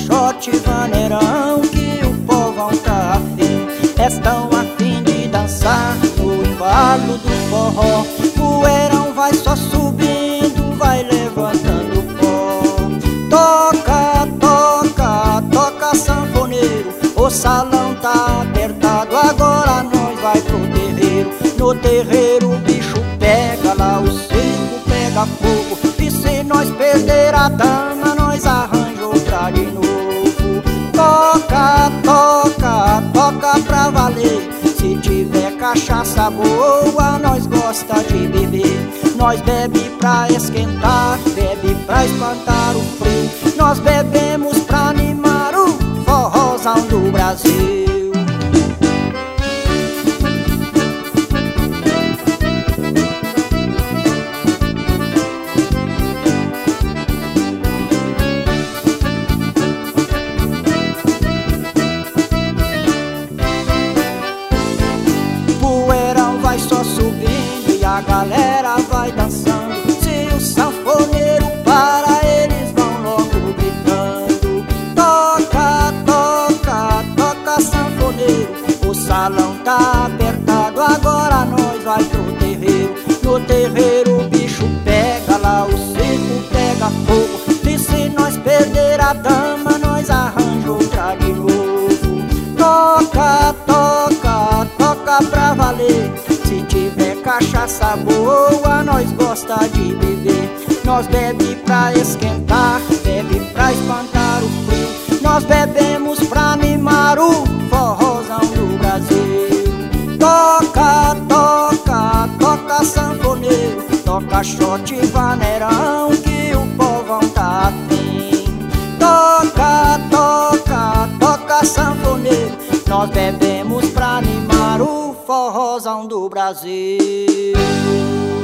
shot, vaneirão, que o povão tá afim. Estão afim de dançar no embalo do forró. Poeirão vai só subindo, vai levantando pó. Toca, toca, toca sanfoneiro, o salão tá apertado, agora nós vai pro terreiro. No terreiro o bicho pega, lá o circo pega fogo. E se nós perder a dama, nós arranja outra de novo. Toca, toca, toca pra valer. Se tiver cachaça boa, nós gosta de beber. Nós bebe pra esquentar, bebe pra espantar o frio. Nós bebemos pra animar o forrozão do Brasil. Vai só subindo e a galera vai dançando. Se o sanfoneiro para, eles vão logo gritando. Toca, toca, toca sanfoneiro, o salão tá apertado, agora nós vai pro terreiro. No terreiro o bicho pega, lá o circo pega fogo. E se nós perder a dama, nós arranja outra de novo. Toca, toca, toca pra valer. Se tiver cachaça boa, nós gosta de beber. Nós bebe pra esquentar, bebe pra espantar o frio. Nós bebemos pra animar o forrozão do Brasil. Toca, toca, toca sanfoneiro, toca shot, vaneirão, que o povão tá afim. Toca, toca, toca sanfoneiro, nós bebemos pra animar o forrozão do Brasil.